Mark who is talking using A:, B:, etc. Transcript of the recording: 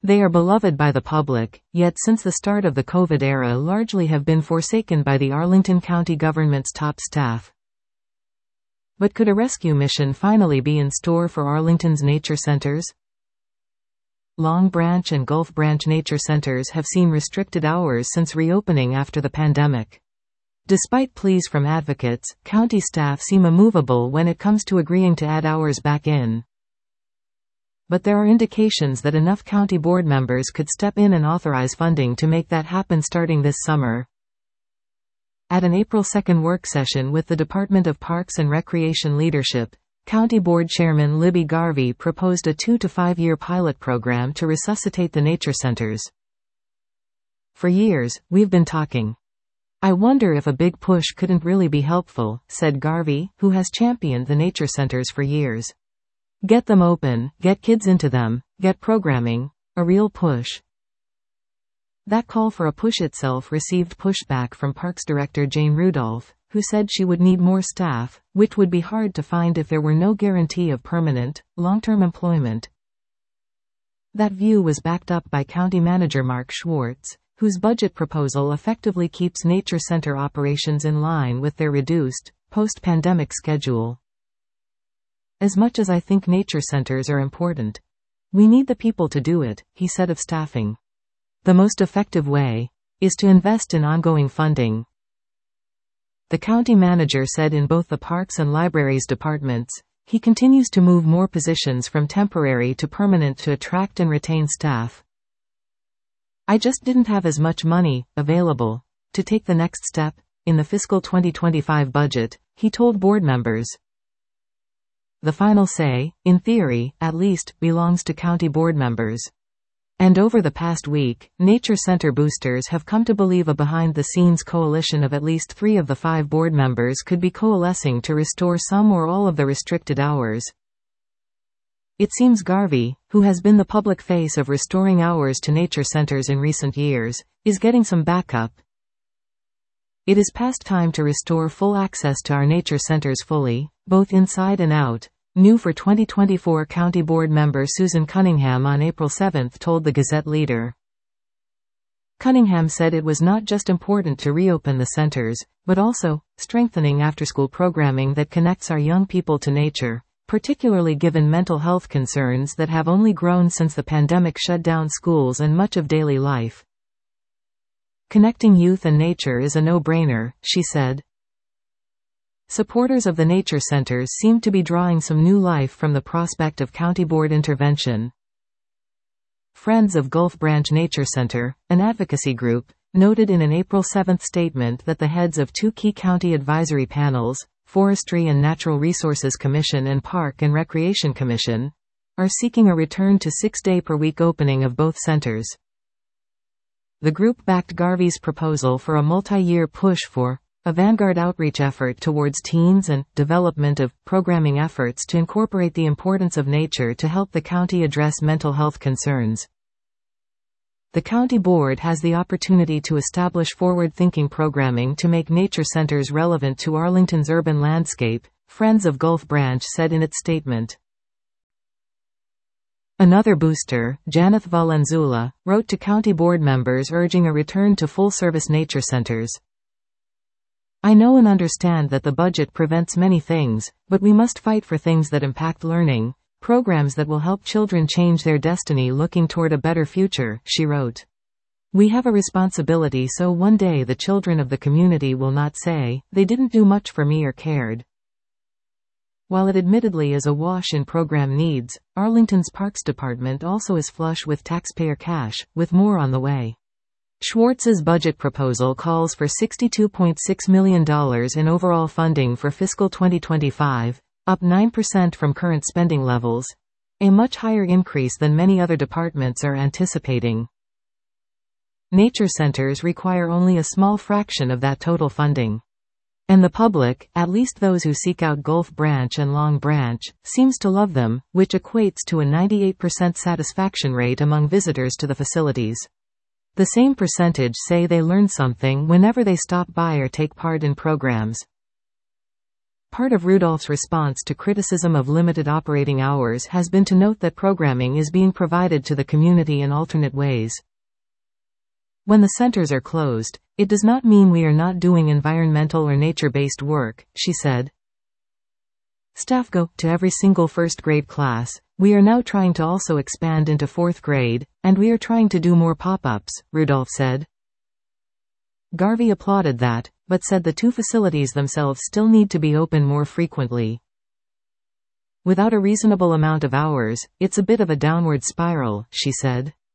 A: They are beloved by the public, yet since the start of the COVID era largely have been forsaken by the Arlington County government's top staff. But could a rescue mission finally be in store for Arlington's nature centers? Long Branch and Gulf Branch nature centers have seen restricted hours since reopening after the pandemic. Despite pleas from advocates, county staff seem immovable when it comes to agreeing to add hours back in. But there are indications that enough county board members could step in and authorize funding to make that happen starting this summer. At an April 2 work session with the Department of Parks and Recreation leadership, County Board Chairman Libby Garvey proposed a 2 to 5 year pilot program to resuscitate the nature centers. For years, we've been talking. I wonder if a big push couldn't really be helpful, said Garvey, who has championed the nature centers for years. Get them open, get kids into them, get programming, a real push. That call for a push itself received pushback from Parks Director Jane Rudolph, who said she would need more staff, which would be hard to find if there were no guarantee of permanent, long-term employment. That view was backed up by County Manager Mark Schwartz, whose budget proposal effectively keeps nature center operations in line with their reduced, post-pandemic schedule. As much as I think nature centers are important, we need the people to do it, he said of staffing. The most effective way is to invest in ongoing funding. The county manager said in both the Parks and Libraries departments, he continues to move more positions from temporary to permanent to attract and retain staff. I just didn't have as much money available to take the next step in the fiscal 2025 budget, he told board members. The final say, in theory, at least, belongs to county board members. And over the past week, nature center boosters have come to believe a behind-the-scenes coalition of at least 3 of the 5 board members could be coalescing to restore some or all of the restricted hours. It seems Garvey, who has been the public face of restoring hours to nature centers in recent years, is getting some backup. It is past time to restore full access to our nature centers fully, both inside and out, new for 2024 County Board member Susan Cunningham on April 7 told the Gazette Leader. Cunningham said it was not just important to reopen the centers, but also strengthening after-school programming that connects our young people to nature, particularly given mental health concerns that have only grown since the pandemic shut down schools and much of daily life. Connecting youth and nature is a no-brainer, she said. Supporters of the nature centers seem to be drawing some new life from the prospect of county board intervention. Friends of Gulf Branch Nature Center, an advocacy group, noted in an April 7 statement that the heads of 2 key county advisory panels, Forestry and Natural Resources Commission and Park and Recreation Commission, are seeking a return to 6-day-per-week opening of both centers. The group backed Garvey's proposal for a multi-year push for a vanguard outreach effort towards teens and development of programming efforts to incorporate the importance of nature to help the county address mental health concerns. The county board has the opportunity to establish forward-thinking programming to make nature centers relevant to Arlington's urban landscape, Friends of Gulf Branch said in its statement. Another booster, Janeth Valenzuela, wrote to county board members urging a return to full-service nature centers. I know and understand that the budget prevents many things, but we must fight for things that impact learning, programs that will help children change their destiny looking toward a better future, she wrote. We have a responsibility so one day the children of the community will not say, they didn't do much for me or cared. While it admittedly is awash in program needs, Arlington's Parks Department also is flush with taxpayer cash, with more on the way. Schwartz's budget proposal calls for $62.6 million in overall funding for fiscal 2025, up 9% from current spending levels, a much higher increase than many other departments are anticipating. Nature centers require only a small fraction of that total funding. And the public, at least those who seek out Gulf Branch and Long Branch, seems to love them, which equates to a 98% satisfaction rate among visitors to the facilities. The same percentage say they learn something whenever they stop by or take part in programs. Part of Rudolph's response to criticism of limited operating hours has been to note that programming is being provided to the community in alternate ways. When the centers are closed, it does not mean we are not doing environmental or nature-based work, she said. Staff go to every single first grade class. We are now trying to also expand into fourth grade, and we are trying to do more pop-ups, Rudolph said. Garvey applauded that, but said the two facilities themselves still need to be open more frequently. Without a reasonable amount of hours, it's a bit of a downward spiral, she said.